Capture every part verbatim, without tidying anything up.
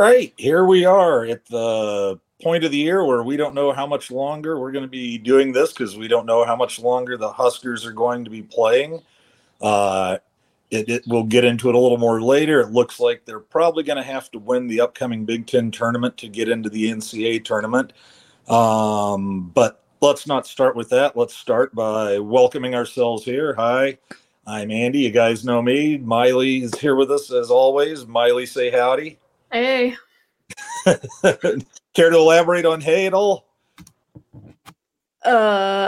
right, here we are at the point of the year where we don't know how much longer we're going to be doing this because we don't know how much longer the Huskers are going to be playing. Uh, it, it, we'll get into it a little more later. It looks like they're probably going to have to win the upcoming Big Ten tournament to get into the N C A A tournament. Um, but let's not start with that. Let's start by welcoming ourselves here. Hi, I'm Andy. You guys know me. Miley is here with us as always. Miley, say howdy. Hey. Care to elaborate on hey at all? Uh...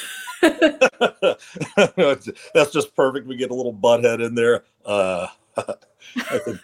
That's just perfect. We get a little butthead in there. Uh, I, think,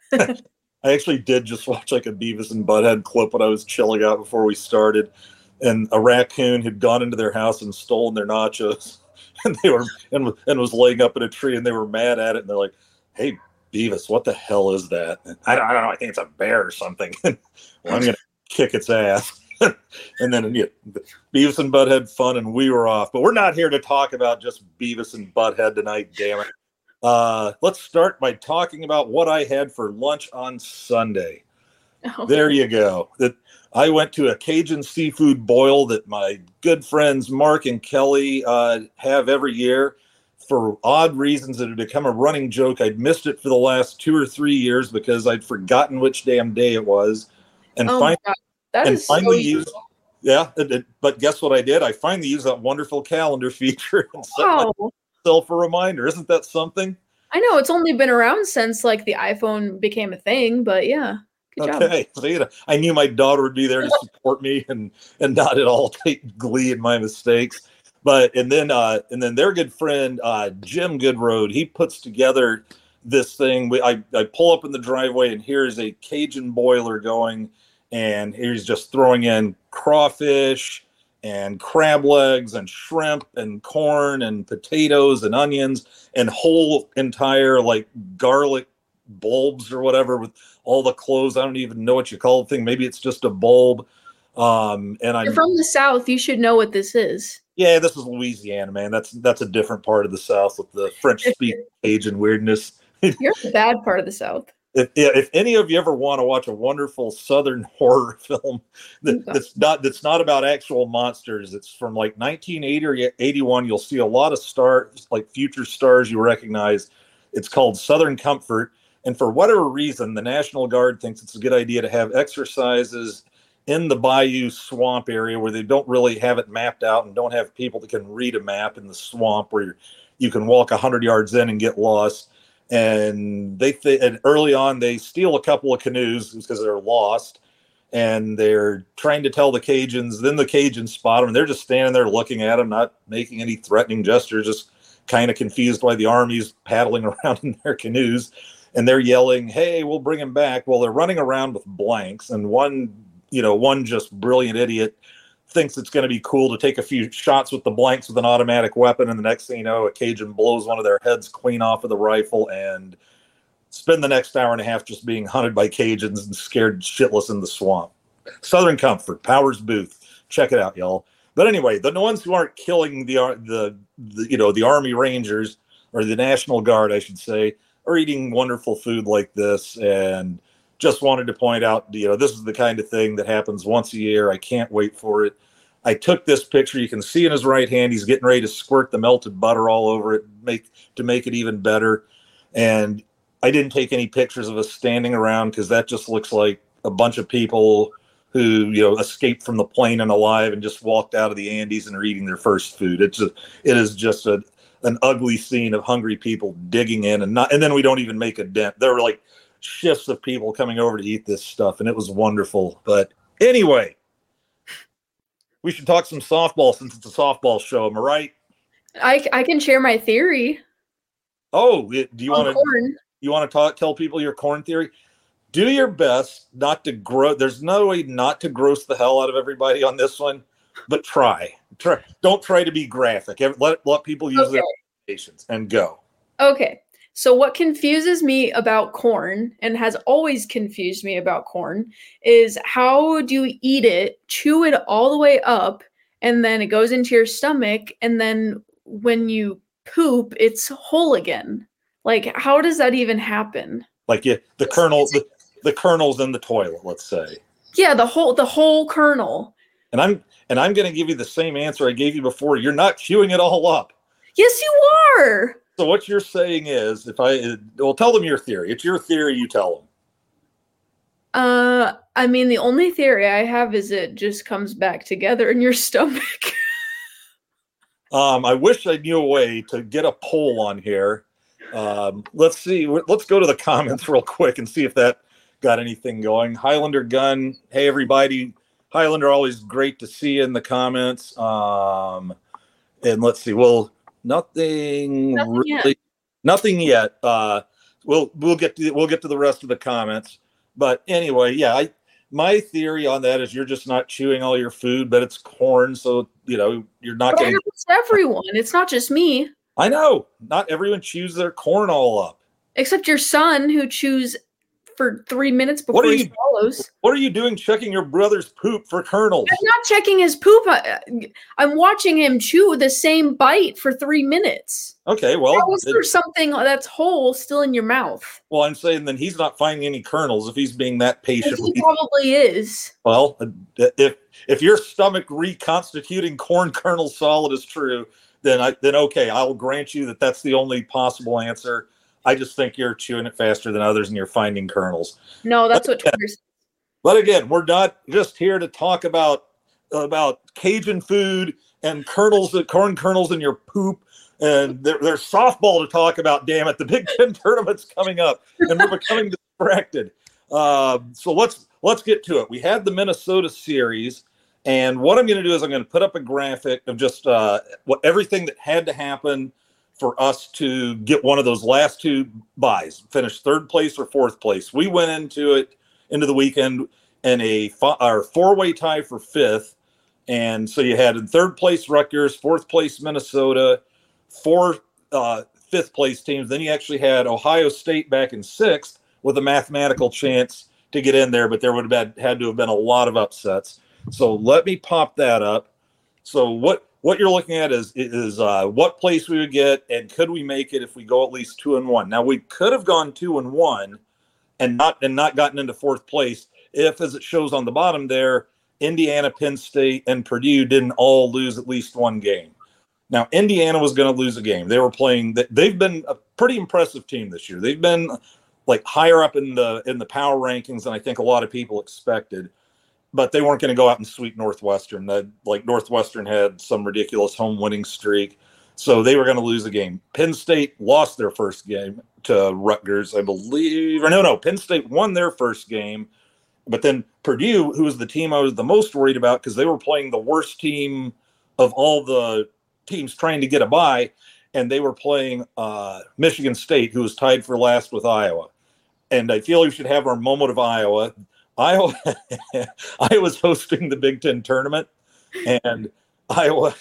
I actually did just watch like a Beavis and Butthead clip when I was chilling out before we started, and a raccoon had gone into their house and stolen their nachos, and they were and, and was laying up in a tree, and they were mad at it, and they're like, "Hey, Beavis, what the hell is that?" And I don't, I don't know. I think it's a bear or something. Well, I'm gonna kick its ass. And then yeah, Beavis and Butthead fun, and we were off. But we're not here to talk about just Beavis and Butthead tonight, damn it. Uh, let's start by talking about what I had for lunch on Sunday. Oh. There you go. That I went to a Cajun seafood boil that my good friends Mark and Kelly uh, have every year. For odd reasons that had become a running joke, I'd missed it for the last two or three years because I'd forgotten which damn day it was. And oh finally, that and is finally so used, yeah, it, it, but guess what I did? I finally used that wonderful calendar feature and set wow. myself a reminder. Isn't that something? I know it's only been around since like the iPhone became a thing, but yeah. Good okay. job. See, I knew my daughter would be there to support me and and not at all take glee in my mistakes. But and then uh, and then their good friend uh, Jim Goodroad, he puts together this thing. We, I I pull up in the driveway and here's a Cajun boiler going. And he's just throwing in crawfish and crab legs and shrimp and corn and potatoes and onions and whole entire like garlic bulbs or whatever with all the cloves. I don't even know what you call the thing. Maybe it's just a bulb. Um, and I'm You're from the South. You should know what this is. Yeah, this is Louisiana, man. That's that's a different part of the South with the French-speaking Cajun weirdness. You're the bad part of the South. If, if any of you ever want to watch a wonderful Southern horror film that, that's not that's not about actual monsters, it's from like nineteen eighty or eighty-one. You'll see a lot of stars, like future stars you recognize. It's called Southern Comfort, and for whatever reason, the National Guard thinks it's a good idea to have exercises in the bayou swamp area where they don't really have it mapped out and don't have people that can read a map in the swamp where you're, you can walk one hundred yards in and get lost. And they th- and early on they steal a couple of canoes because they're lost, and they're trying to tell the Cajuns. Then the Cajuns spot them, and they're just standing there looking at them, not making any threatening gestures, just kind of confused why the army's paddling around in their canoes, and they're yelling, "Hey, we'll bring him back!" Well, they're running around with blanks, and one, you know, one just brilliant idiot thinks it's going to be cool to take a few shots with the blanks with an automatic weapon, and the next thing you know, a Cajun blows one of their heads clean off of the rifle and spend the next hour and a half just being hunted by Cajuns and scared shitless in the swamp. Southern Comfort, Powers Booth. Check it out, y'all. But anyway, the ones who aren't killing the, the, the you know, the Army Rangers, or the National Guard, I should say, are eating wonderful food like this. And just wanted to point out, you know, this is the kind of thing that happens once a year. I can't wait for it. I took this picture. You can see in his right hand, he's getting ready to squirt the melted butter all over it, make to make it even better. And I didn't take any pictures of us standing around because that just looks like a bunch of people who, you know, escaped from the plane and alive and just walked out of the Andes and are eating their first food. It's a, it is just a, an ugly scene of hungry people digging in, and not, and then we don't even make a dent. There were like shifts of people coming over to eat this stuff, and it was wonderful. But anyway, we should talk some softball since it's a softball show. Am I right? I, I can share my theory. Oh, do you want to you want to talk tell people your corn theory? Do your best not to grow. There's no way not to gross the hell out of everybody on this one, but try. Try. Don't try to be graphic. Let let people use okay. their imaginations and go. Okay. So what confuses me about corn, and has always confused me about corn, is how do you eat it, chew it all the way up, and then it goes into your stomach, and then when you poop, it's whole again. Like, how does that even happen? Like yeah, the kernel, the, the kernels in the toilet, let's say. Yeah, the whole the whole kernel. And I'm and I'm going to give you the same answer I gave you before. You're not chewing it all up. Yes, you are. So what you're saying is, if I well, tell them your theory. It's your theory. You tell them. Uh, I mean, the only theory I have is it just comes back together in your stomach. um, I wish I knew a way to get a poll on here. Um, let's see. Let's go to the comments real quick and see if that got anything going. Highlander Gun. Hey, everybody. Highlander, always great to see you in the comments. Um, and let's see. Well, nothing, nothing really. Yet. Nothing yet. Uh, we'll we'll get to we'll get to the rest of the comments. But anyway, yeah, I, my theory on that is you're just not chewing all your food, but it's corn, so you know you're not going. It's everyone. It's not just me. I know. Not everyone chews their corn all up. Except your son, who chews for three minutes before he swallows. What are you doing checking your brother's poop for kernels? I'm not checking his poop. I, I'm watching him chew the same bite for three minutes. Okay, well. How is there something that's whole still in your mouth? Well, I'm saying then he's not finding any kernels if he's being that patient. He probably is. Well, if if your stomach reconstituting corn kernel solid is true, then I then okay, I'll grant you that that's the only possible answer. I just think you're chewing it faster than others and you're finding kernels. No, that's but what Twitter says. But again, we're not just here to talk about about Cajun food and kernels, corn kernels in your poop. And there, there's softball to talk about, damn it. The Big Ten tournament's coming up and we're becoming distracted. Uh, so let's let's get to it. We had the Minnesota series. And what I'm going to do is I'm going to put up a graphic of just uh, what everything that had to happen for us to get one of those last two buys, finish third place or fourth place. We went into it, into the weekend in a our four-way tie for fifth. And so you had in third place Rutgers, fourth place Minnesota, four uh, fifth place teams. Then you actually had Ohio State back in sixth with a mathematical chance to get in there, but there would have been, had to have been a lot of upsets. So let me pop that up. So what what you're looking at is is uh, what place we would get, and could we make it if we go at least two and one? Now we could have gone two and one, and not and not gotten into fourth place if, as it shows on the bottom there, Indiana, Penn State, and Purdue didn't all lose at least one game. Now Indiana was going to lose a game. They were playing. They've been a pretty impressive team this year. They've been like higher up in the in the power rankings than I think a lot of people expected. But they weren't going to go out and sweep Northwestern. That like Northwestern had some ridiculous home winning streak, so they were going to lose a game. Penn State lost their first game to Rutgers, I believe, or no, no. Penn State won their first game, but then Purdue, who was the team I was the most worried about because they were playing the worst team of all the teams trying to get a bye, and they were playing uh, Michigan State, who was tied for last with Iowa. And I feel we should have our moment of Iowa. Iowa, I was hosting the Big Ten tournament, and Iowa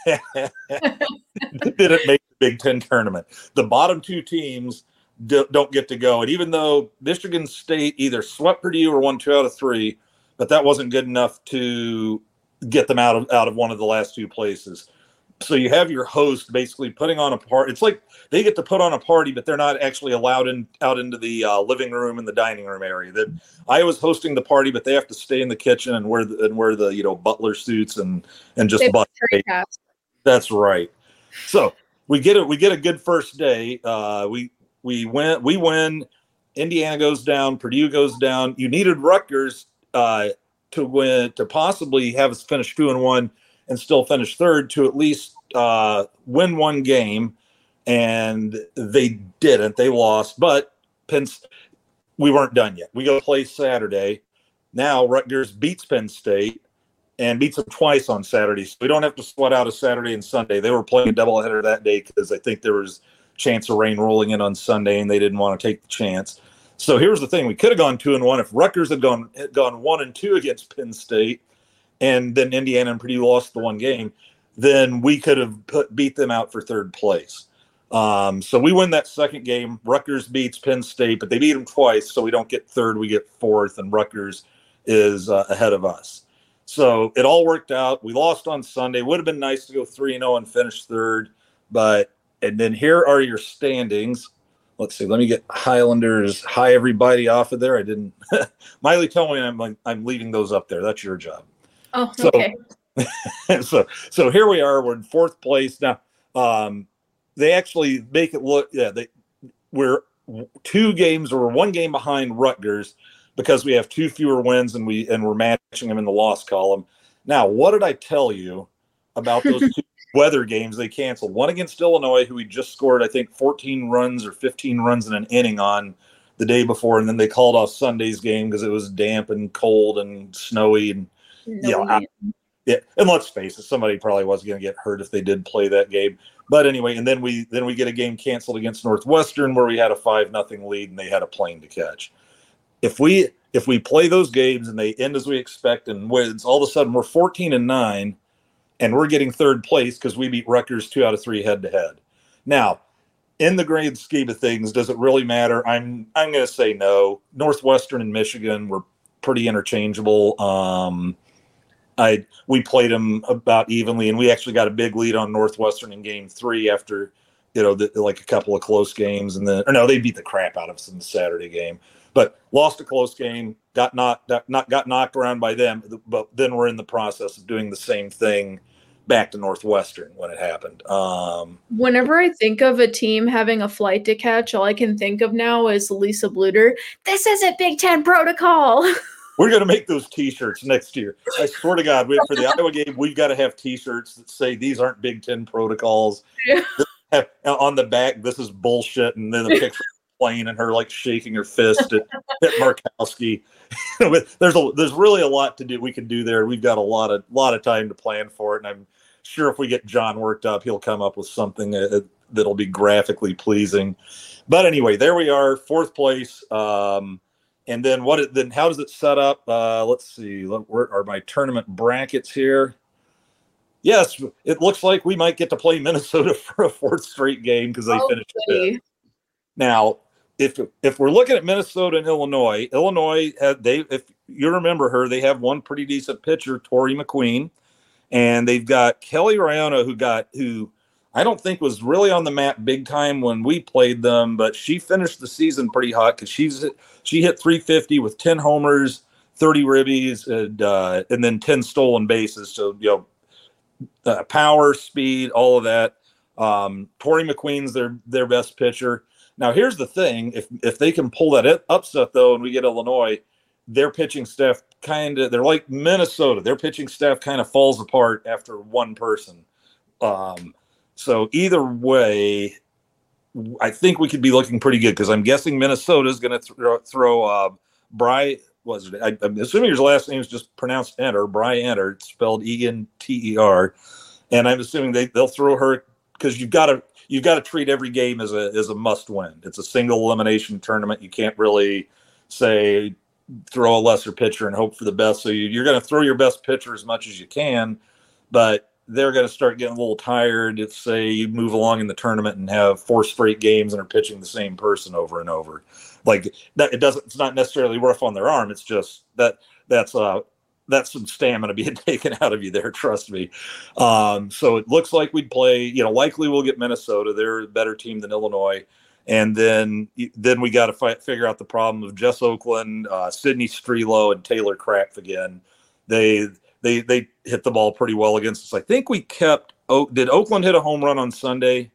didn't make the Big Ten tournament. The bottom two teams do, don't get to go. And even though Michigan State either swept Purdue or won two out of three, but that wasn't good enough to get them out of out of one of the last two places. So you have your host basically putting on a party. It's like they get to put on a party, but they're not actually allowed in out into the uh, living room and the dining room area. That I was hosting the party, but they have to stay in the kitchen and wear the, and wear the you know butler suits and and just butt. That's right. So we get it. We get a good first day. Uh, we we win. We win. Indiana goes down. Purdue goes down. You needed Rutgers uh, to win to possibly have us finish two and one. And still finish third to at least uh, win one game, and they didn't. They lost, but Penn, we weren't done yet. We go play Saturday. Now Rutgers beats Penn State and beats them twice on Saturday, so we don't have to sweat out a Saturday and Sunday. They were playing a doubleheader that day because I think there was a chance of rain rolling in on Sunday, and they didn't want to take the chance. So here's the thing: we could have gone two and one if Rutgers had gone had gone one and two against Penn State. And then Indiana and Purdue lost the one game, then we could have put, beat them out for third place. Um, so we win that second game. Rutgers beats Penn State, but they beat them twice, so we don't get third, we get fourth, and Rutgers is uh, ahead of us. So it all worked out. We lost on Sunday. Would have been nice to go three and oh and finish third, but and then here are your standings. let's see. Let me get Highlanders. Hi, everybody off of there. I didn't. Miley, tell me I'm like, I'm leaving those up there. That's your job. Oh, okay. So, so, so here we are. We're in fourth place now. Um, they actually make it look. Yeah, they we're two games or one game behind Rutgers because we have two fewer wins and we and we're matching them in the loss column. Now, what did I tell you about those two weather games they canceled? One against Illinois, who we just scored, I think, fourteen runs or fifteen runs in an inning on the day before, and then they called off Sunday's game because it was damp and cold and snowy and no, you know, I, yeah. And let's face it, somebody probably was going to get hurt if they did play that game. But anyway, and then we then we get a game canceled against Northwestern where we had a five nothing lead and they had a plane to catch. If we if we play those games and they end as we expect and wins, all of a sudden we're fourteen and nine, and we're getting third place because we beat Rutgers two out of three head to head. Now, in the grand scheme of things, does it really matter? I'm I'm going to say no. Northwestern and Michigan were pretty interchangeable. Um, I we played them about evenly, and we actually got a big lead on Northwestern in game three after, you know, the, like a couple of close games, and then or no, they beat the crap out of us in the Saturday game, but lost a close game, got knocked not got knocked around by them, but then we're in the process of doing the same thing back to Northwestern when it happened. Um, Whenever I think of a team having a flight to catch, all I can think of now is Lisa Bluter. This isn't Big Ten protocol. We're going to make those T-shirts next year. I swear to God, we, for the Iowa game, we've got to have T-shirts that say these aren't Big Ten protocols. Yeah. Have, on the back, this is bullshit, and then the picture of the plane and her like shaking her fist at, at Markowski. there's a there's really a lot to do. We can do there. We've got a lot of lot of time to plan for it, and I'm sure if we get John worked up, he'll come up with something that, that'll be graphically pleasing. But anyway, there we are, fourth place. Um, And then what? It, then how does it set up? Uh, let's see. Where are my tournament brackets here? Yes, it looks like we might get to play Minnesota for a fourth straight game because they oh, finished fifth. Now, if if we're looking at Minnesota and Illinois, Illinois had they. If you remember her, they have one pretty decent pitcher, Tori McQueen, and they've got Kelly Rayona, who got who. I don't think was really on the map big time when we played them, but she finished the season pretty hot because she's she hit three fifty with ten homers, thirty ribbies, and uh, and then ten stolen bases. So you know, uh, power, speed, all of that. Um, Tori McQueen's their their best pitcher. Now here's the thing: if if they can pull that upset though, and we get Illinois, their pitching staff kind of they're like Minnesota. Their pitching staff kind of falls apart after one person. Um, So either way, I think we could be looking pretty good because I'm guessing Minnesota is going to throw, throw uh, Bry. Was it? I, I'm assuming your last name is just pronounced Enter, Bry Enter. It's spelled E N T E R, and I'm assuming they they'll throw her because you've got to you've got to treat every game as a as a must win. It's a single elimination tournament. You can't really say throw a lesser pitcher and hope for the best. So you, you're going to throw your best pitcher as much as you can, but they're going to start getting a little tired if, say, you move along in the tournament and have four straight games and are pitching the same person over and over. Like that, it doesn't. It's not necessarily rough on their arm. It's just that that's uh that's some stamina being taken out of you there. Trust me. Um, so it looks like we'd play. You know, likely we'll get Minnesota. They're a better team than Illinois. And then then we got to fight, figure out the problem of Jess Oakland, uh, Sydney Strelo, and Taylor Craft again. They. They they hit the ball pretty well against us. I think we kept. Oh, did Oakland hit a home run on Sunday?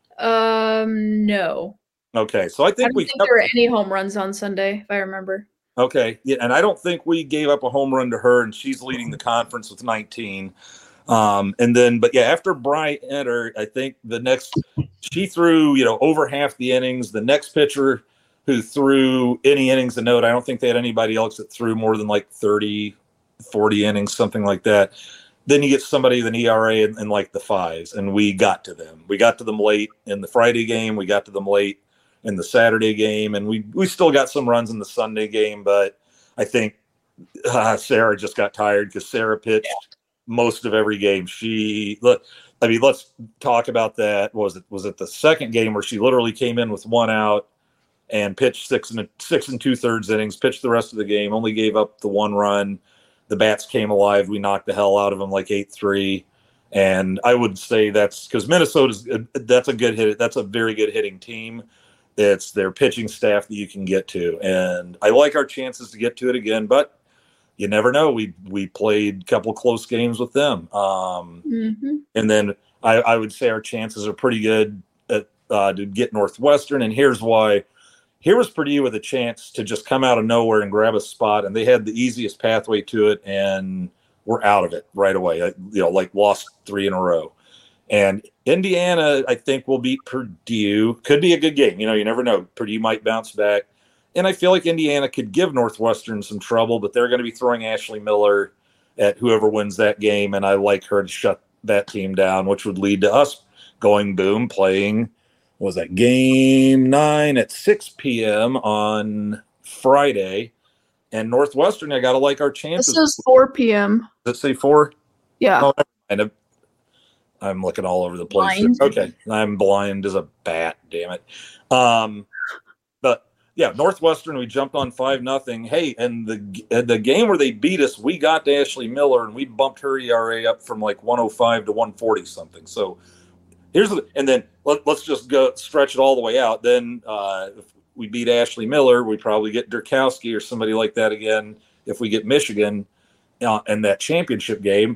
Um, no. Okay, so I think I don't we think kept, there were any home runs on Sunday, if I remember. Okay, yeah, and I don't think we gave up a home run to her, and she's leading the conference with nineteen. Um, and then, but yeah, after Bry entered, I think the next she threw you know over half the innings. The next pitcher who threw any innings to note, I don't think they had anybody else that threw more than like thirty. forty innings, something like that. Then you get somebody with an E R A in, in like the fives, and we got to them. We got to them late in the Friday game. We got to them late in the Saturday game, and we we still got some runs in the Sunday game. But I think uh, Sarah just got tired because Sarah pitched yeah. most of every game. She look. I mean, let's talk about that. Was it was it the second game where she literally came in with one out and pitched six and six and two thirds innings, pitched the rest of the game, only gave up the one run. The bats came alive. We knocked the hell out of them like eight three. And I would say that's because Minnesota's that's a good hit. That's a very good hitting team. It's their pitching staff that you can get to. And I like our chances to get to it again, but you never know. We we played a couple close games with them. Um, mm-hmm. And then I, I would say our chances are pretty good at, uh, to get Northwestern. And here's why. Here was Purdue with a chance to just come out of nowhere and grab a spot, and they had the easiest pathway to it, and we're out of it right away. I, you know, like lost three in a row. And Indiana, I think, will beat Purdue. Could be a good game. You know, you never know. Purdue might bounce back. And I feel like Indiana could give Northwestern some trouble, but they're going to be throwing Ashley Miller at whoever wins that game, and I like her to shut that team down, which would lead to us going boom, playing – was that game nine at six p.m. on Friday, and Northwestern, I got to like our chances. This is four p.m. Does it say four? Yeah. Oh, never mind. I'm looking all over the place. Blind. Okay. I'm blind as a bat, damn it. Um, but yeah, Northwestern, we jumped on five nothing. Hey, and the the game where they beat us, we got to Ashley Miller, and we bumped her E R A up from like one oh five to one forty something. So here's the, and then let, let's just go stretch it all the way out. Then uh, if we beat Ashley Miller, we probably get Durkowski or somebody like that again. If we get Michigan uh, in that championship game,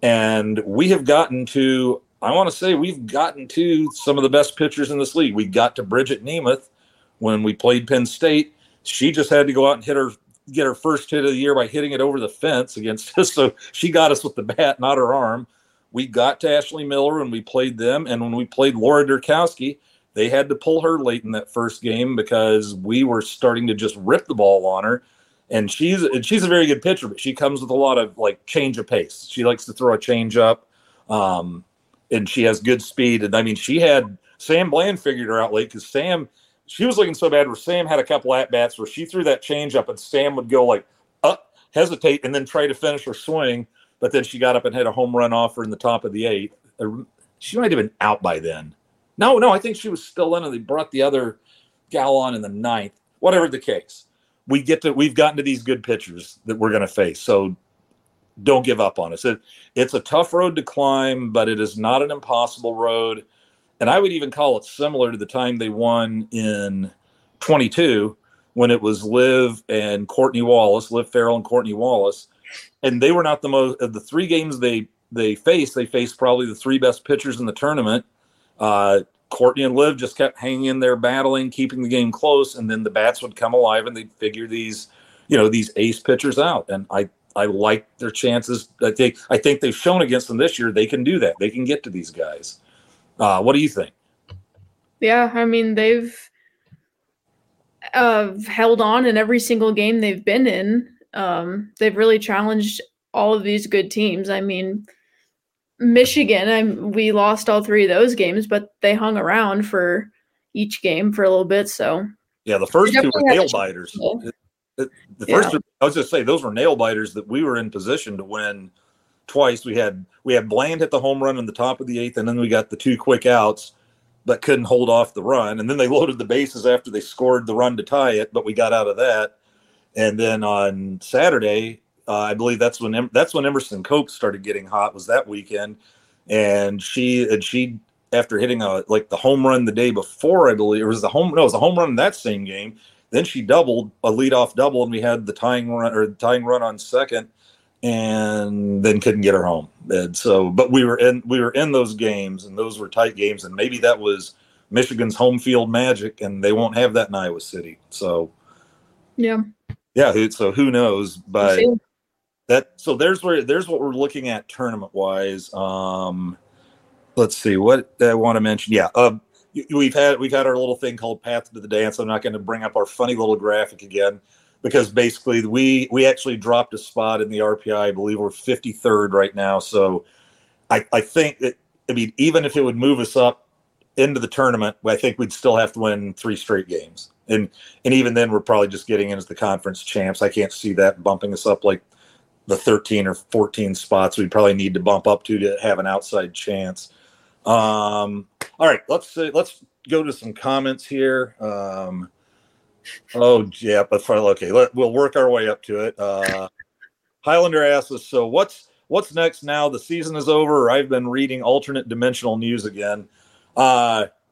and we have gotten to, I want to say we've gotten to some of the best pitchers in this league. We got to Bridget Nemeth when we played Penn State. She just had to go out and hit her, get her first hit of the year by hitting it over the fence against us. So she got us with the bat, not her arm. We got to Ashley Miller and we played them. And when we played Laura Durkowski, they had to pull her late in that first game because we were starting to just rip the ball on her. And she's and she's a very good pitcher, but she comes with a lot of like change of pace. She likes to throw a change up, um, and she has good speed. And I mean, she had Sam Bland figured her out late because Sam, she was looking so bad where Sam had a couple at bats where she threw that change up and Sam would go like up, hesitate, and then try to finish her swing. But then she got up and had a home run off her in the top of the eighth. She might have been out by then. No, no, I think she was still in, and they brought the other gal on in the ninth. Whatever the case, we get to we've gotten to these good pitchers that we're going to face. So don't give up on us. It, it's a tough road to climb, but it is not an impossible road. And I would even call it similar to the time they won in twenty-two when it was Liv and Courtney Wallace, Liv Farrell and Courtney Wallace. And they were not the most of the three games they they faced. They faced probably the three best pitchers in the tournament. Uh, Courtney and Liv just kept hanging in there, battling, keeping the game close, and then the bats would come alive, and they'd figure these, you know, these ace pitchers out. And I I like their chances. I think I think they've shown against them this year they can do that. They can get to these guys. Uh, what do you think? Yeah, I mean they've uh, held on in every single game they've been in. Um, they've really challenged all of these good teams. I mean, Michigan, I'm, we lost all three of those games, but they hung around for each game for a little bit. So yeah, the first two were nail biters. The, the first, yeah. two, I was just say those were nail biters that we were in position to win twice. We had we had Bland hit the home run in the top of the eighth, and then we got the two quick outs, but couldn't hold off the run. And then they loaded the bases after they scored the run to tie it, but we got out of that. And then on Saturday, uh, I believe that's when that's when Emerson Cope started getting hot. Was that weekend, and she and she after hitting a like the home run the day before, I believe it was the home no, it was the home run in that same game. Then she doubled a leadoff double, and we had the tying run or the tying run on second, and then couldn't get her home. And so, but we were in we were in those games, and those were tight games, and maybe that was Michigan's home field magic, and they won't have that in Iowa City. So, yeah. Yeah, so who knows? But that so there's where there's what we're looking at tournament wise. Um, let's see what I want to mention. Yeah, uh, we've had we've had our little thing called Path to the Dance. I'm not going to bring up our funny little graphic again because basically we we actually dropped a spot in the R P I. I believe we're fifty-third right now. So I I think that I mean even if it would move us up into the tournament, I think we'd still have to win three straight games. And and even then, we're probably just getting in as the conference champs. I can't see that bumping us up like the thirteen or fourteen spots we'd probably need to bump up to to have an outside chance. Um, all right, let's uh, let's go to some comments here. Um, oh, yeah, but okay, let, we'll work our way up to it. Uh, Highlander asks us, so what's what's next now? The season is over. I've been reading alternate dimensional news again. Uh,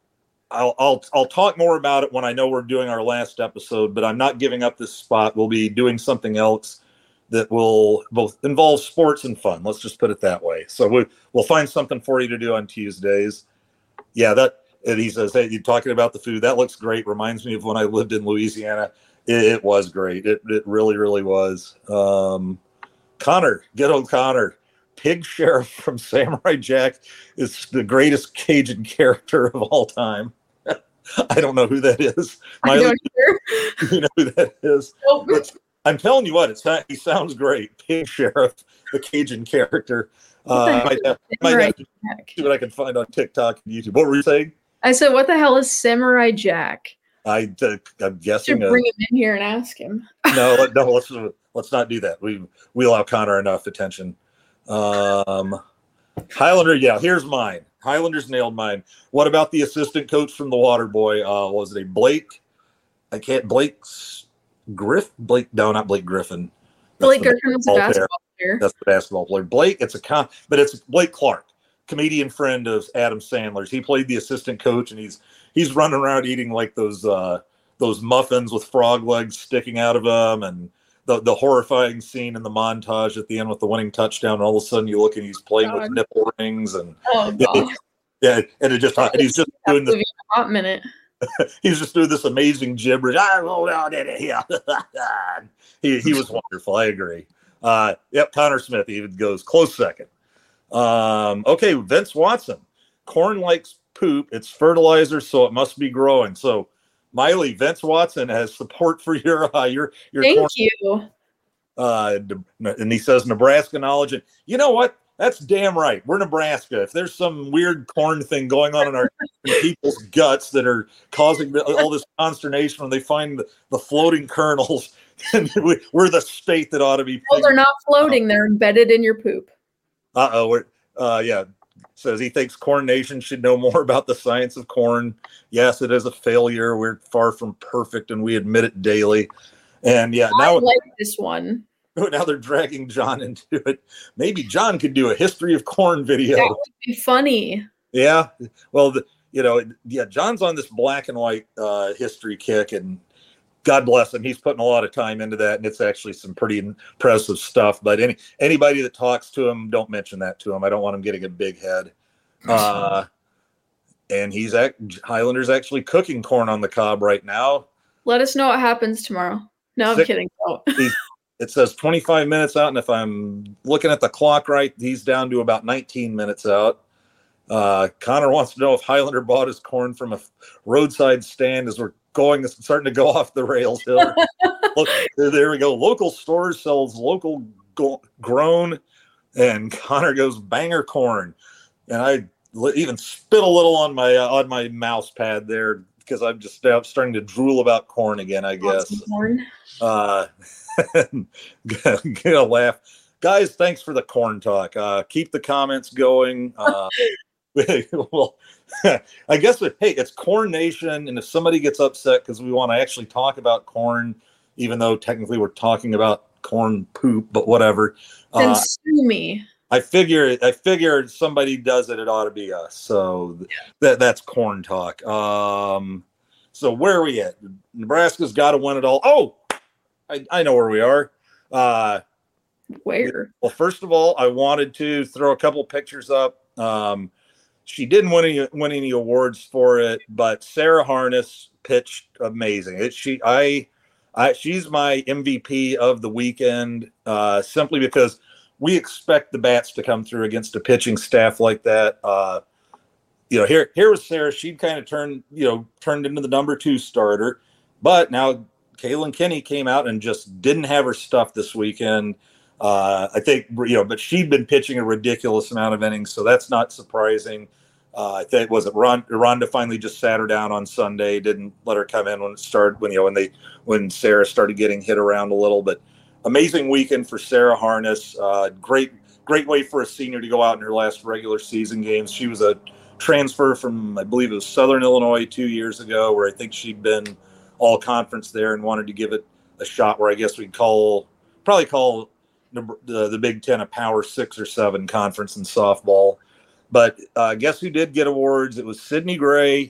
I'll, I'll I'll talk more about it when I know we're doing our last episode, but I'm not giving up this spot. We'll be doing something else that will both involve sports and fun. Let's just put it that way. So we, we'll find something for you to do on Tuesdays. Yeah, that and he says, hey, you're talking about the food. That looks great. Reminds me of when I lived in Louisiana. It, it was great. It it really, really was. Um, Connor, good old Connor. Pig Sheriff from Samurai Jack is the greatest Cajun character of all time. I don't know who that is. I don't you know who that is. Nope. But I'm telling you what, it's he sounds great. Pig Sheriff, the Cajun character. Uh, I might have, might have to see what I can find on TikTok and YouTube. What were you saying? I said, what the hell is Samurai Jack? I, uh, I'm guessing. You should bring uh, him in here and ask him. no, no, let's let's not do that. We we allow Connor enough attention. Um, Highlander, yeah, here's mine. Highlanders nailed mine. What about the assistant coach from the Waterboy? Uh, was it a Blake? I can't. Blake's Griff. Blake? No, not Blake Griffin. That's Blake Griffin was a basketball player. That's the basketball player. Blake. It's a con, but it's Blake Clark, comedian friend of Adam Sandler's. He played the assistant coach, and he's he's running around eating like those uh, those muffins with frog legs sticking out of them, and the the horrifying scene in the montage at the end with the winning touchdown. And all of a sudden, you look and he's playing God. with nipple rings, and oh, yeah, yeah, and it just and he's just doing this hot minute. He's just doing this amazing gibberish. I rolled out in it. Yeah. he he was wonderful. I agree. Uh, yep, Connor Smith even goes close second. Um, okay, Vince Watson. Corn likes poop. It's fertilizer, so it must be growing. So, Miley, Vince Watson has support for your uh, your your. Thank corn. you. Uh, and he says Nebraska knowledge. And you know what? That's damn right. We're Nebraska. If there's some weird corn thing going on in our in people's guts that are causing all this consternation when they find the, the floating kernels, then we, we're the state that ought to be. Well, they're not floating. They're embedded in your poop. Uh-oh. We're, uh Yeah. Says he thinks Corn Nation should know more about the science of corn. Yes, it is a failure. We're far from perfect, and we admit it daily. And yeah, I now like this one. Now they're dragging John into it. Maybe John could do a history of corn video. That would be funny. Yeah. Well, the, you know, yeah, John's on this black and white uh, history kick, and God bless him. He's putting a lot of time into that, and it's actually some pretty impressive stuff. But any anybody that talks to him, don't mention that to him. I don't want him getting a big head. Uh, and he's at Highlander's actually cooking corn on the cob right now. Let us know what happens tomorrow. No, I'm Six, kidding. Oh. It says twenty-five minutes out, and if I'm looking at the clock right, he's down to about nineteen minutes out. Uh, Connor wants to know if Highlander bought his corn from a roadside stand as we're going, starting to go off the rails here. Look, there we go. Local stores sells local go- grown, and Connor goes banger corn. And I even spit a little on my uh, on my mouse pad there because I'm just uh, starting to drool about corn again, I guess. Corn. Uh, get a laugh. Guys, thanks for the corn talk. Uh, keep the comments going. Uh, well, I guess, hey, it's Corn Nation, and if somebody gets upset because we want to actually talk about corn, even though technically we're talking about corn poop, but whatever. Then uh, sue me. I figure, I figure somebody does it, it ought to be us. So yeah. that that's corn talk. Um, so where are we at? Nebraska's got to win it all. Oh, I, I know where we are. Uh, where? Well, first of all, I wanted to throw a couple pictures up. Um, she didn't win any win any awards for it, but Sarah Harness pitched amazing. It she I, I she's my M V P of the weekend uh, simply because we expect the bats to come through against a pitching staff like that. Uh, you know, here here was Sarah. She'd kind of turned you know turned into the number two starter, but now Kaylin Kinney came out and just didn't have her stuff this weekend. Uh, I think, you know, but she'd been pitching a ridiculous amount of innings, so that's not surprising. Uh, I think was it Ron, Rhonda finally just sat her down on Sunday, didn't let her come in when it started when you know when they when Sarah started getting hit around a little. But amazing weekend for Sarah Harness. Uh, great great way for a senior to go out in her last regular season games. She was a transfer from I believe it was Southern Illinois two years ago, where I think she'd been all conference there and wanted to give it a shot. Where I guess we'd call probably call. The, the Big Ten a Power Six or Seven conference in softball. But uh, guess who did get awards? It was Sydney Gray,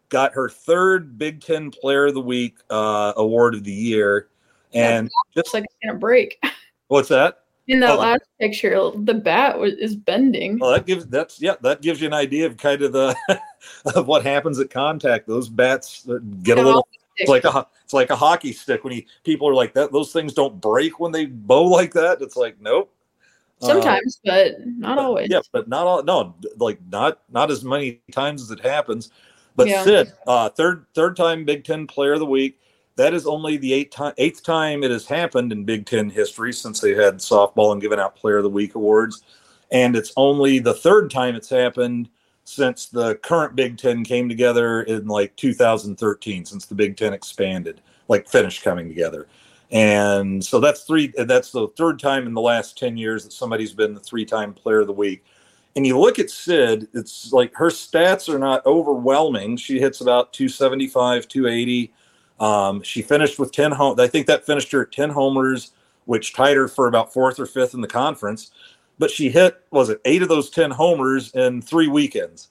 got her third Big Ten Player of the Week uh, award of the year. And yeah, looks like it's going to break. What's that? In that oh, last the, picture, the bat was, is bending. Well, that gives that's yeah, that gives you an idea of kind of the of what happens at contact. Those bats get a little. It's like a it's like a hockey stick when you people are like that. Those things don't break when they bow like that. It's like nope. Sometimes, uh, but not but, always. Yeah, but not all. No, like not not as many times as it happens. But yeah. Sid, uh, third third time Big Ten Player of the Week. That is only the eighth time, eighth time it has happened in Big Ten history since they had softball and given out Player of the Week awards. And it's only the third time it's happened since the current Big Ten came together in like two thousand thirteen, since the Big Ten expanded, like finished coming together. And so that's three. That's the third time in the last ten years that somebody's been the three-time Player of the Week. And you look at Sid, it's like her stats are not overwhelming. She hits about two seventy-five, two eighty. Um, she finished with ten home. I think that finished her at ten homers, which tied her for about fourth or fifth in the conference. But she hit, was it eight of those ten homers in three weekends?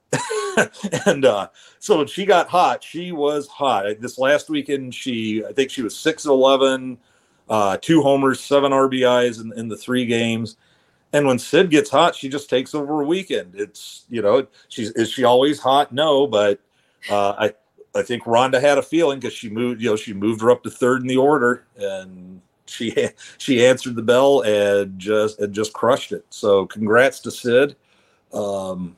and uh, so when she got hot, she was hot. This last weekend, she I think she was six of eleven, uh, two homers, seven R B Is in, in the three games. And when Sid gets hot, she just takes over a weekend. It's, you know, she's is she always hot? No, but uh, I. I think Rhonda had a feeling because she moved, you know, she moved her up to third in the order, and she she answered the bell and just and just crushed it. So congrats to Sid. Um,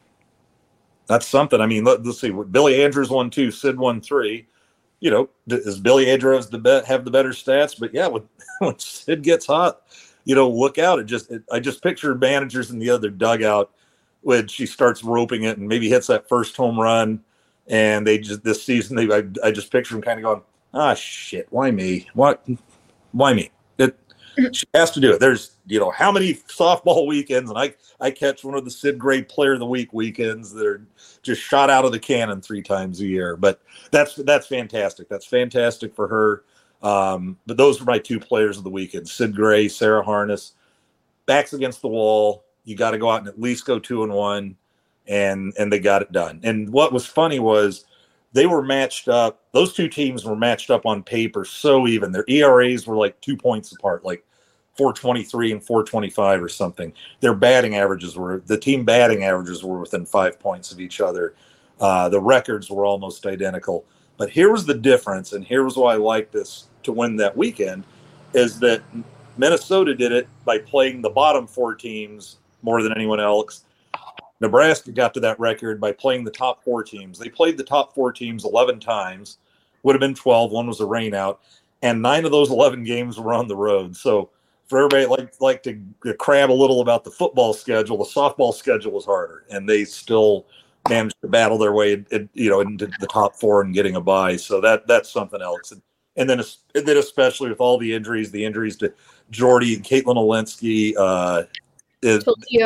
that's something. I mean, let, let's see. Billy Andrews won two, Sid won three. You know, does Billy Andrews the bet have the better stats? But yeah, when when Sid gets hot, you know, look out. It just it, I just picture managers in the other dugout when she starts roping it and maybe hits that first home run. And they just this season, they I, I just picture them kind of going, ah, shit, why me? What? Why me? It she has to do it. There's you know how many softball weekends, and I I catch one of the Sid Gray Player of the Week weekends that are just shot out of the cannon three times a year. But that's that's fantastic. That's fantastic for her. Um, but those were my two players of the weekend: Sid Gray, Sarah Harness. Backs against the wall. You got to go out and at least go two and one. And and they got it done. And what was funny was they were matched up. Those two teams were matched up on paper so even. Their E R As were like two points apart, like four twenty-three and four twenty-five or something. Their batting averages were the team batting averages were within five points of each other. Uh, the records were almost identical. But here was the difference, and here was why I liked this to win that weekend, is that Minnesota did it by playing the bottom four teams more than anyone else. Nebraska got to that record by playing the top four teams. They played the top four teams eleven times. Would have been twelve. One was a rain out. And nine of those eleven games were on the road. So for everybody like like to crab a little about the football schedule, the softball schedule was harder. And they still managed to battle their way you know, into the top four and getting a bye. So that that's something else. And, and, then, and then especially with all the injuries, the injuries to Jordy and Caitlin Olinsky. Uh, it,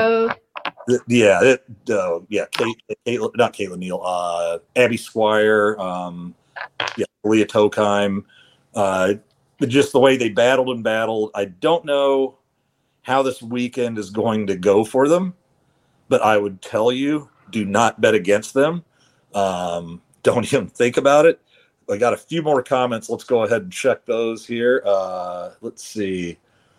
Yeah, it, uh, yeah, Kate, Kate, not Caitlin Neal, uh, Abby Squire, um, yeah, Leah Tokheim, uh, just the way they battled and battled. I don't know how this weekend is going to go for them, but I would tell you, do not bet against them. Um, don't even think about it. I got a few more comments. Let's go ahead and check those here. Uh, let's see.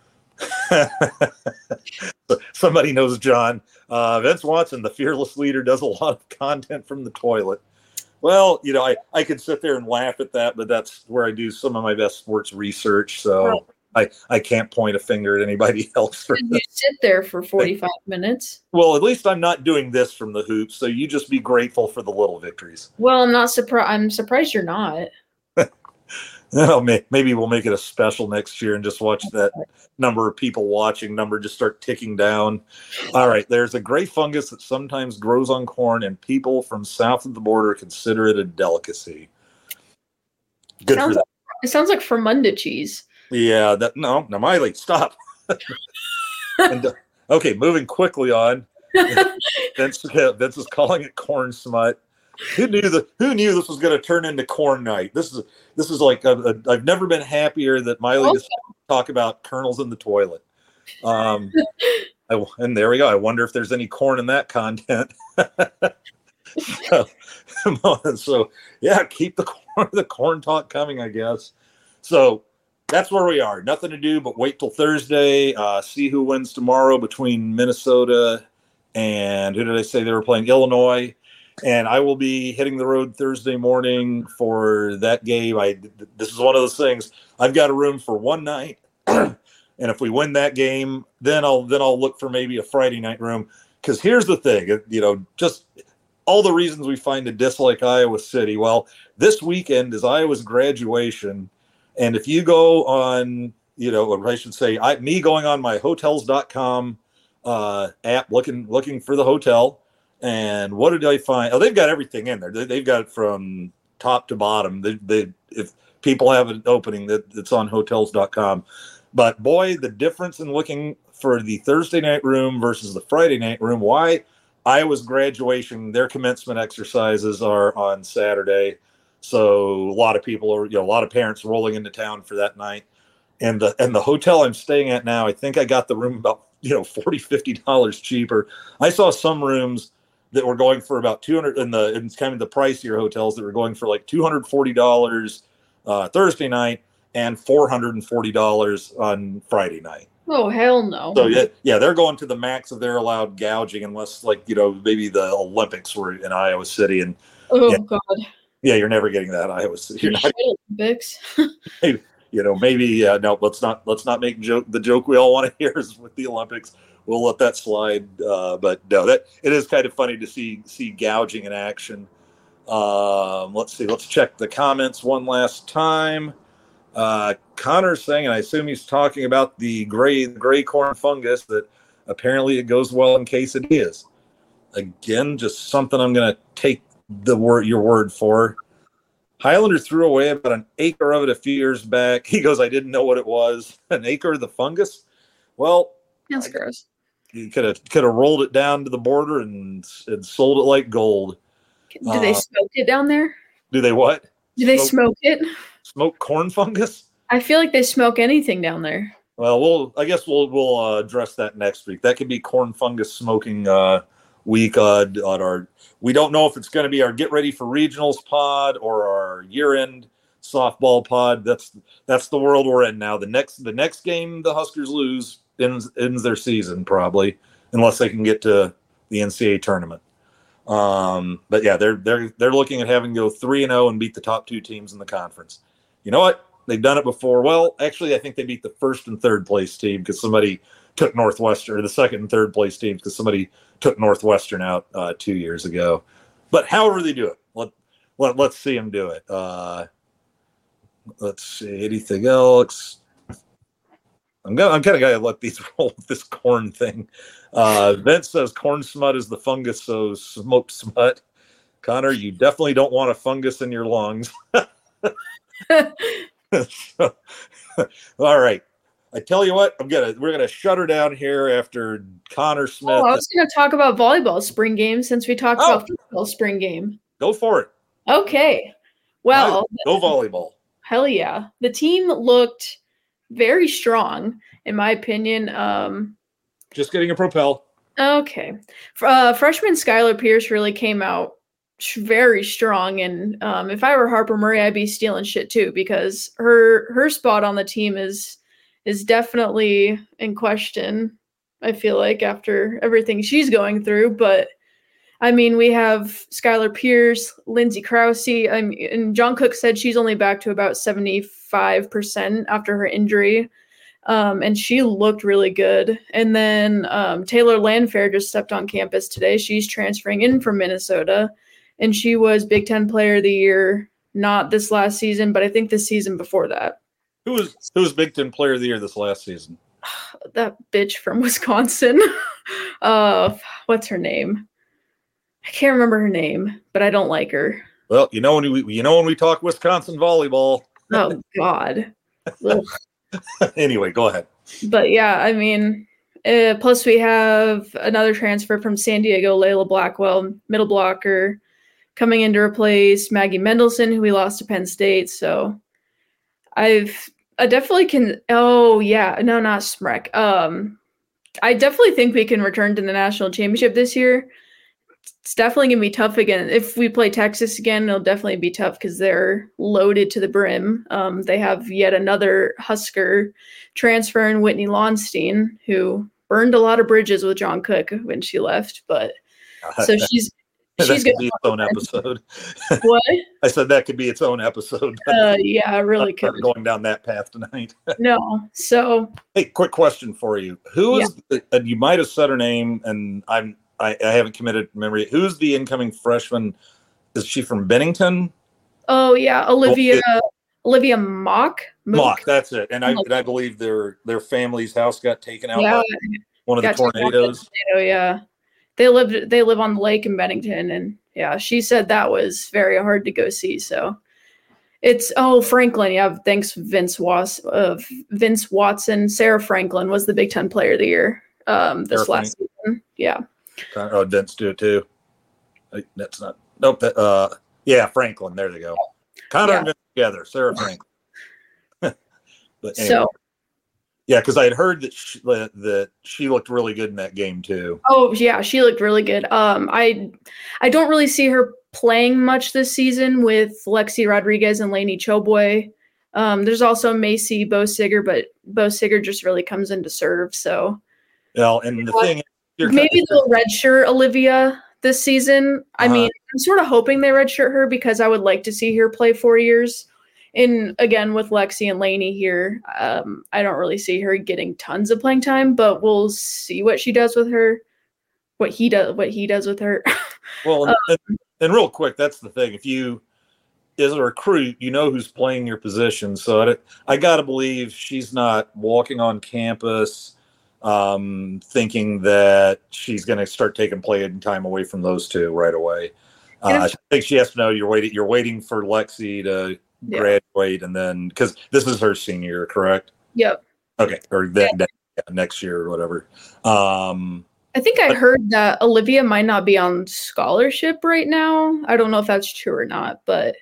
Somebody knows John. Uh, Vince Watson, the fearless leader, does a lot of content from the toilet. Well, you know, I, I could sit there and laugh at that, but that's where I do some of my best sports research. So right. I, I can't point a finger at anybody else. For you sit there for forty-five minutes. Well, at least I'm not doing this from the hoops. So you just be grateful for the little victories. Well, I'm not surprised. I'm surprised you're not. Oh, maybe we'll make it a special next year and just watch that number of people watching number just start ticking down. All right. There's a gray fungus that sometimes grows on corn, and people from south of the border consider it a delicacy. Good sounds for that. Like, it sounds like Fermunda cheese. Yeah. That no, no, Miley, stop. and, uh, okay. Moving quickly on. Vince, Vince is calling it corn smut. Who knew that? Who knew this was going to turn into corn night? This is this is like a, a, I've never been happier that Miley okay. just talk about kernels in the toilet. Um, I, and there we go. I wonder if there's any corn in that content. so, so yeah, keep the corn, the corn talk coming, I guess. So that's where we are. Nothing to do but wait till Thursday, uh, see who wins tomorrow between Minnesota and who did I say they were playing? Illinois. And I will be hitting the road Thursday morning for that game. I this is one of those things. I've got a room for one night, and if we win that game, then I'll then I'll look for maybe a Friday night room. Because here's the thing, you know, just all the reasons we find to dislike Iowa City. Well, this weekend is Iowa's graduation, and if you go on, you know, or I should say, I, me going on my hotels dot com uh, app, looking looking for the hotel. And what did I find? Oh, they've got everything in there. They, they've got it from top to bottom. They, they, if people have an opening, that it's on hotels dot com. But boy, the difference in looking for the Thursday night room versus the Friday night room. Why? Iowa's graduation, their commencement exercises are on Saturday. So a lot of people are, you know, a lot of parents rolling into town for that night. And the and the hotel I'm staying at now, I think I got the room about, you know, forty dollars, fifty dollars cheaper. I saw some rooms that were going for about two hundred in the in kind of the pricier hotels that were going for like two hundred forty dollars uh, Thursday night and four hundred forty dollars on Friday night. Oh, hell no. So yeah, yeah, they're going to the max of their allowed gouging unless, like, you know, maybe the Olympics were in Iowa City. And oh yeah, God. Yeah, you're never getting that Iowa City. You're not, Olympics. you know, maybe uh, no, let's not let's not make joke the joke we all want to hear is with the Olympics. We'll let that slide. Uh, but no, that it is kind of funny to see see gouging in action. Um, let's see. Let's check the comments one last time. Uh, Connor's saying, and I assume he's talking about the gray the gray corn fungus, that apparently it goes well in quesadillas. Again, just something I'm going to take the word your word for. Highlander threw away about an acre of it a few years back. He goes, I didn't know what it was. An acre of the fungus? Well, that's gross. You could have could have rolled it down to the border and and sold it like gold. Do uh, they smoke it down there? Do they what? Do they smoke, smoke it? Smoke corn fungus? I feel like they smoke anything down there. Well, we'll I guess we'll we'll uh, address that next week. That could be corn fungus smoking uh, week uh, on our. We don't know if it's going to be our get ready for regionals pod or our year end softball pod. That's that's the world we're in now. The next the next game the Huskers lose ends ends their season probably, unless they can get to the N C double A tournament. Um, but yeah, they're they're they're looking at having to go three and zero and beat the top two teams in the conference. You know what? They've done it before. Well, actually, I think they beat the first and third place team because somebody took Northwestern, or the second and third place teams because somebody took Northwestern out uh, two years ago. But however they do it, let, let, let's see them do it. Uh, let's see, anything else? I'm gonna, I'm kind of going to let these roll with this corn thing. Uh, Vince says corn smut is the fungus, so smoked smut. Connor, you definitely don't want a fungus in your lungs. So, all right. I tell you what, I'm gonna we're gonna shut her down here after Connor Smith. Oh, I was gonna talk about volleyball spring game since we talked oh. about football spring game. Go for it. Okay. Well, go volleyball. Hell yeah. The team looked very strong, in my opinion. Um, Just getting a propel. Okay. Uh, freshman Skylar Pierce really came out very strong, and um, if I were Harper Murray, I'd be stealing shit too, because her her spot on the team is is definitely in question, I feel like, after everything she's going through. But I mean, we have Skylar Pierce, Lindsay Krause, I mean, and John Cook said she's only back to about seventy-five percent after her injury. Um, and she looked really good. And then um, Taylor Landfair just stepped on campus today. She's transferring in from Minnesota, and she was Big Ten Player of the Year, not this last season, but I think the season before that. Who was who was Big Ten Player of the Year this last season? That bitch from Wisconsin. uh, what's her name? I can't remember her name, but I don't like her. Well, you know when we you know when we talk Wisconsin volleyball. Oh God. Anyway, go ahead. But yeah, I mean, uh, plus we have another transfer from San Diego, Layla Blackwell, middle blocker, coming in to replace Maggie Mendelson, who we lost to Penn State. So I've I definitely can. Oh yeah, no, not Smrek. Um, I definitely think we can return to the national championship this year. it's definitely gonna be tough again. If we play Texas again, it'll definitely be tough because they're loaded to the brim. Um, they have yet another Husker transfer in Whitney Lonstein, who burned a lot of bridges with John Cook when she left. But so she's she's gonna be its own episode. What? I said that could be its own episode. Uh, yeah, really could. Going down that path tonight. No, so hey, quick question for you: Who is? Yeah. The, and you might have said her name, and I'm I, I haven't committed memory. Who's the incoming freshman? Is she from Bennington? Oh yeah, Olivia oh, it, Olivia Mock. Mock, that's it. And I and I believe their their family's house got taken out yeah, by one of the tornadoes. Oh yeah, they lived they live on the lake in Bennington, and yeah, she said that was very hard to go see. So it's oh Franklin, yeah. Thanks Vince Was uh, Vince Watson. Sarah Franklin was the Big Ten Player of the Year um, this Sarah last Franklin. season. Yeah. Oh, Vince do it too. That's not nope. That, uh, yeah, Franklin. There they go. Connor yeah. and Vince together. Sarah Franklin. But anyway. So, yeah, because I had heard that she, that she looked really good in that game too. Oh yeah, she looked really good. Um, I I don't really see her playing much this season with Lexi Rodriguez and Lainey Choboy. Um, there's also Macy Bosiger, but Bosiger just really comes in to serve. So, well, and the uh, thing is, maybe they'll redshirt Olivia this season. I uh-huh. mean, I'm sort of hoping they redshirt her because I would like to see her play four years. And again, with Lexi and Lainey here, um, I don't really see her getting tons of playing time, but we'll see what she does with her, what he does, what he does with her. Well, and, um, and, and real quick, that's the thing. If you, as a recruit, you know who's playing your position. So I, I got to believe she's not walking on campus um, thinking that she's going to start taking playing time away from those two right away. Uh, I think she has to know you're waiting. You're waiting for Lexi to yeah. graduate, and then because this is her senior year, correct? Yep. Okay, or then yeah. yeah, next year or whatever. Um, I think I but, heard that Olivia might not be on scholarship right now. I don't know if that's true or not, but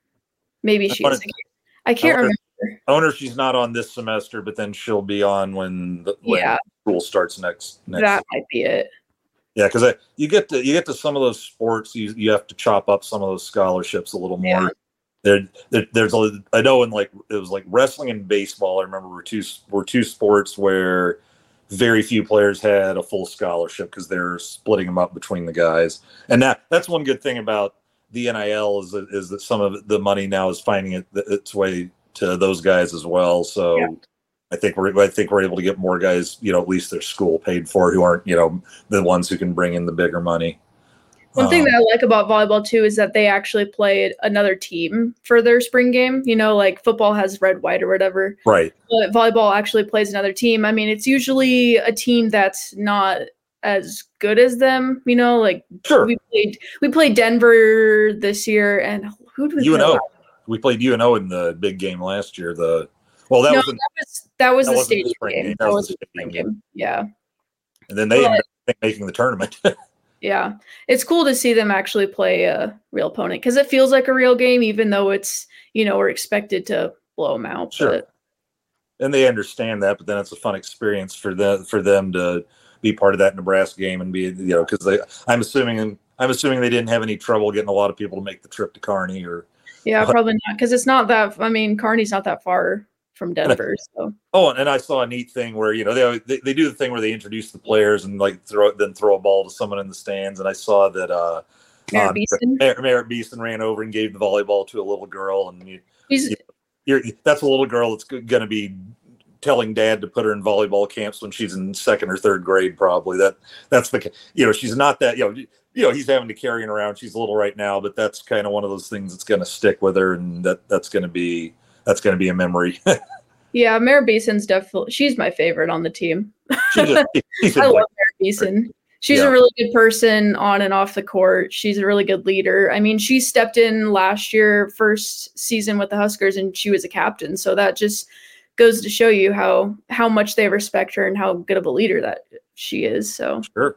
maybe she is. I can't I wonder, remember. I wonder if she's not on this semester, but then she'll be on when the when yeah. school starts next. next that year. might be it. Yeah, because you get to you get to some of those sports, you you have to chop up some of those scholarships a little more. Yeah. There, there, there's a I know in like it was like wrestling and baseball. I remember were two were two sports where very few players had a full scholarship because they're splitting them up between the guys. And that that's one good thing about the N I L is that, is that some of the money now is finding it, its way to those guys as well. So. Yeah. I think we're I think we're able to get more guys, you know, at least their school paid for, who aren't, you know, the ones who can bring in the bigger money. One um, thing that I like about volleyball too is that they actually play another team for their spring game. You know, like football has red, white, or whatever. Right. But volleyball actually plays another team. I mean, it's usually a team that's not as good as them. You know, like sure. we played we played Denver this year, and who did we U N O. We played U N O in the big game last year. The Well, that, no, was that was that was that the state game. game. game. That, that was the the game. game. Yeah. And then they but, ended up making the tournament. Yeah, it's cool to see them actually play a real opponent because it feels like a real game, even though it's you know we're expected to blow them out. Sure. But. And they understand that, but then it's a fun experience for them for them to be part of that Nebraska game and be you know because they I'm assuming I'm assuming they didn't have any trouble getting a lot of people to make the trip to Kearney or. Yeah, probably not because it's not that. I mean, Kearney's not that far from Denver. So. Oh, and I saw a neat thing where you know they, they they do the thing where they introduce the players and like throw then throw a ball to someone in the stands, and I saw that uh, Merritt um, Beeson. Mer- Merritt Beeson ran over and gave the volleyball to a little girl, and you, He's, you you're, that's a little girl that's going to be telling dad to put her in volleyball camps when she's in second or third grade, probably. That that's the you know she's not that you know. You know, he's having to carry her around. She's little right now, but that's kind of one of those things that's going to stick with her, and that that's going to be that's going to be a memory. Yeah, Merritt Beeson's definitely she's my favorite on the team. She's just, she's I love Merritt Beeson. She's yeah. a really good person on and off the court. She's a really good leader. I mean, she stepped in last year, first season with the Huskers, and she was a captain. So that just goes to show you how how much they respect her and how good of a leader that she is. So sure.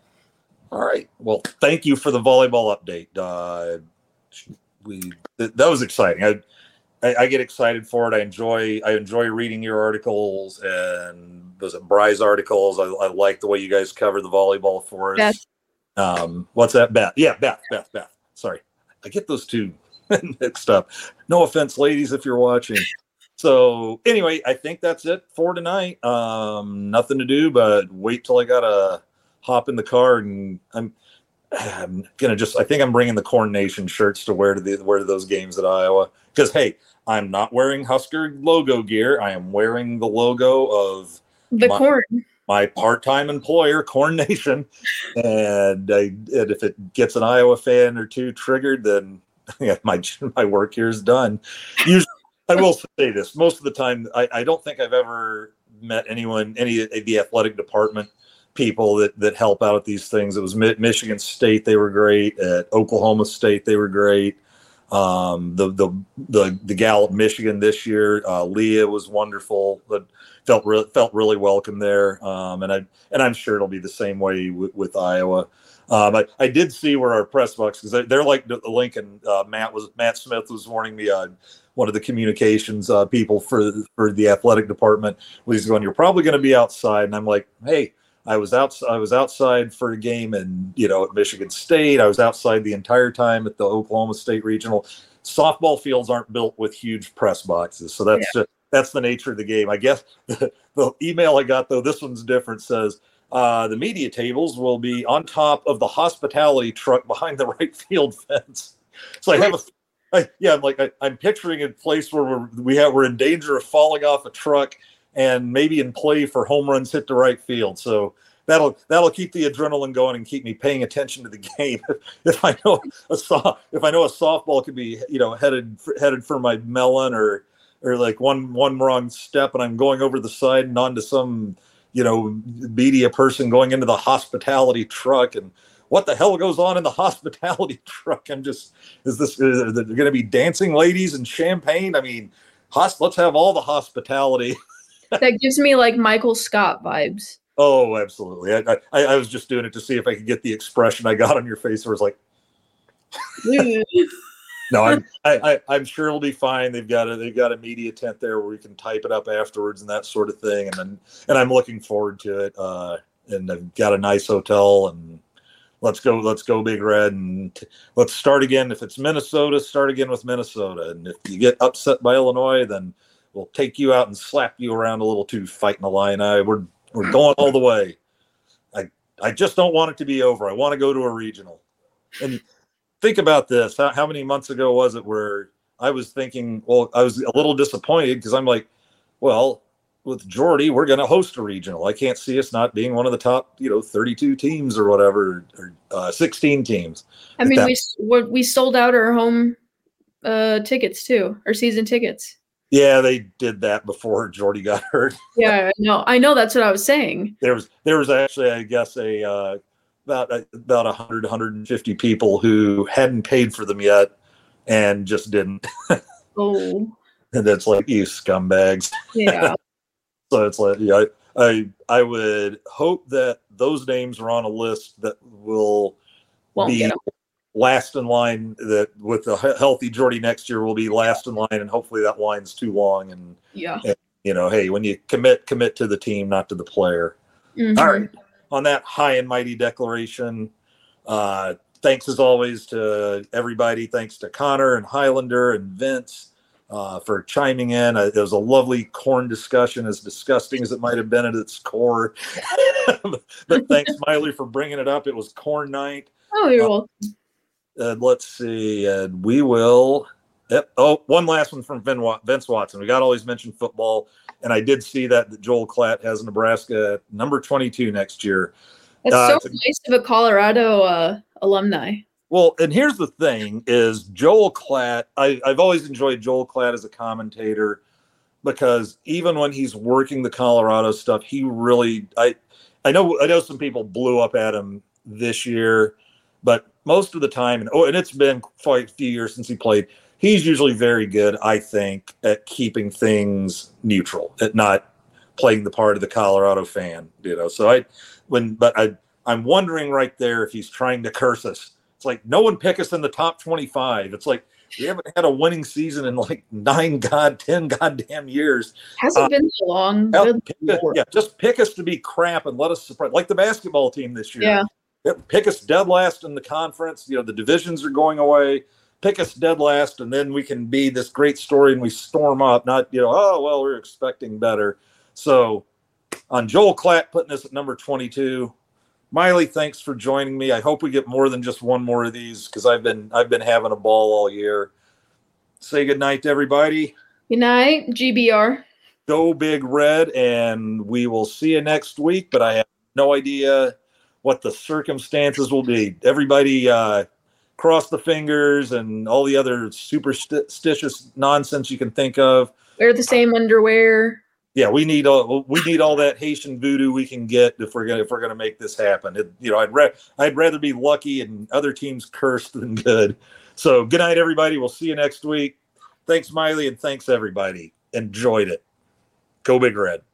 All right. Well, thank you for the volleyball update. Uh, we th- that was exciting. I, I I get excited for it. I enjoy I enjoy reading your articles and those Bry's articles. I, I like the way you guys cover the volleyball for us. Yes. Um, what's that? Beth. Yeah, Beth, Beth, Beth. Sorry. I get those two mixed up. No offense, ladies, if you're watching. So anyway, I think that's it for tonight. Um, nothing to do but wait till I gotta hop in the car, and I'm, I'm gonna just. I think I'm bringing the Corn Nation shirts to wear to the wear to those games at Iowa. Because hey, I'm not wearing Husker logo gear. I am wearing the logo of the my, Corn. my part-time employer, Corn Nation. And, I, and if it gets an Iowa fan or two triggered, then yeah, my my work here is done. Usually, I will say this: most of the time, I, I don't think I've ever met anyone, any of the athletic department people that that help out at these things. It was Michigan State; they were great. At Oklahoma State, they were great. Um, the the the the gal at Michigan this year, uh, Leah, was wonderful. But felt re- felt really welcome there. Um, and I and I'm sure it'll be the same way with, with Iowa. Um, I, I did see where our press box, because they're, they're like Lincoln. Uh, Matt was Matt Smith was warning me. Uh, one of the communications uh, people for for the athletic department was going, "You're probably going to be outside," and I'm like, "Hey." I was out. I was outside for a game, and you know, at Michigan State. I was outside the entire time at the Oklahoma State Regional. Softball fields aren't built with huge press boxes, so that's yeah. just, that's the nature of the game. I guess the, the email I got, though, this one's different. Says uh, the media tables will be on top of the hospitality truck behind the right field fence. So I have a. I, yeah, I'm like I, I'm picturing a place where we're we have we're in danger of falling off a truck, and maybe in play for home runs hit the right field. So that'll that'll keep the adrenaline going and keep me paying attention to the game. If I know a soft, if I know a softball could be, you know, headed for, headed for my melon, or or like one one wrong step and I'm going over the side and onto some, you know, media person going into the hospitality truck, and what the hell goes on in the hospitality truck? I'm just, is this is there going to be dancing ladies and champagne? I mean, hosp- let's have all the hospitality. That gives me like Michael Scott vibes. Oh, absolutely. I, I I was just doing it to see if I could get the expression I got on your face where it's like, no, I'm I, I, I'm sure it'll be fine. They've got a they've got a media tent there where we can type it up afterwards and that sort of thing. And then and I'm looking forward to it. Uh, and I've got a nice hotel, and let's go let's go Big Red, and t- let's start again. If it's Minnesota, start again with Minnesota. And if you get upset by Illinois, then we'll take you out and slap you around a little too, fighting the Illini. We're we're going all the way. I I just don't want it to be over. I want to go to a regional. And think about this. How, how many months ago was it where I was thinking, well, I was a little disappointed because I'm like, well, with Jordy, we're going to host a regional. I can't see us not being one of the top, you know, thirty-two teams or whatever, or uh, sixteen teams. I mean, that- we we sold out our home uh, tickets too, our season tickets. Yeah, they did that before Jordy got hurt. Yeah, no, I know, that's what I was saying. There was there was actually, I guess, a uh, about about one hundred, one hundred fifty people who hadn't paid for them yet and just didn't. Oh. And it's like, you scumbags. Yeah. So it's like, yeah, I, I I would hope that those names are on a list that will Won't be last in line, that with a healthy Jordy next year will be last in line, and hopefully that line's too long. And, yeah, and you know, hey, when you commit, commit to the team, not to the player. Mm-hmm. All right. On that high and mighty declaration, uh, thanks as always to everybody. Thanks to Connor and Highlander and Vince uh, for chiming in. Uh, it was a lovely corn discussion, as disgusting as it might have been at its core. But thanks, Miley, for bringing it up. It was corn night. Oh, you're uh, welcome. Uh, let's see. Uh, we will. Yep. Oh, one last one from Vince Watson. We got always mentioned football, and I did see that, that Joel Klatt has Nebraska at number twenty-two next year. That's uh, so nice of a Colorado uh, alumni. Well, and here's the thing: is Joel Klatt. I, I've always enjoyed Joel Klatt as a commentator, because even when he's working the Colorado stuff, he really. I I know I know some people blew up at him this year, but most of the time, and oh, and it's been quite a few years since he played. He's usually very good, I think, at keeping things neutral, at not playing the part of the Colorado fan, you know. So I, when, but I, I'm wondering right there if he's trying to curse us. It's like, no one pick us in the top twenty-five. It's like, we haven't had a winning season in like nine, god, ten goddamn years. Hasn't uh, been so long. Pick, yeah, just pick us to be crap and let us surprise, like the basketball team this year. Yeah. pick us dead last in the conference. You know, the divisions are going away. Pick us dead last, and then we can be this great story, and we storm up. Not, you know, oh, well, we're expecting better. So on Joel Klatt putting us at number twenty-two. Miley, thanks for joining me. I hope we get more than just one more of these, because I've been I've been having a ball all year. Say good night to everybody. Good night, G B R. Go Big Red, and we will see you next week, but I have no idea what the circumstances will be. Everybody uh, cross the fingers and all the other superstitious nonsense you can think of. Wear the same underwear. Yeah, we need all we need all that Haitian voodoo we can get if we're gonna if we're gonna make this happen. It, you know, I'd ra- I'd rather be lucky and other teams cursed than good. So good night, everybody. We'll see you next week. Thanks, Miley, and thanks everybody. Enjoyed it. Go Big Red.